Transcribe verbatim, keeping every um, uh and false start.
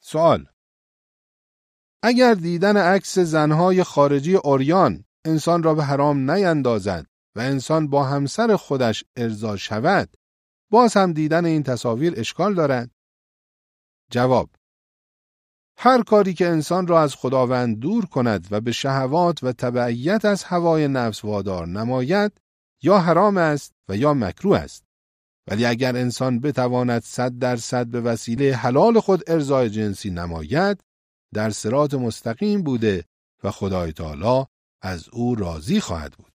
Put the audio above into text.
سوال: اگر دیدن عکس زنهای خارجی عریان انسان را به حرام نیندازد و انسان با همسر خودش ارضا شود، باز هم دیدن این تصاویر اشکال دارد؟ جواب: هر کاری که انسان را از خداوند دور کند و به شهوات و تبعیت از هوای نفس وادار نماید، یا حرام است و یا مکروه است. ولی اگر انسان بتواند صد درصد به وسیله حلال خود ارضای جنسی نماید، در صراط مستقیم بوده و خدای تعالی از او راضی خواهد بود.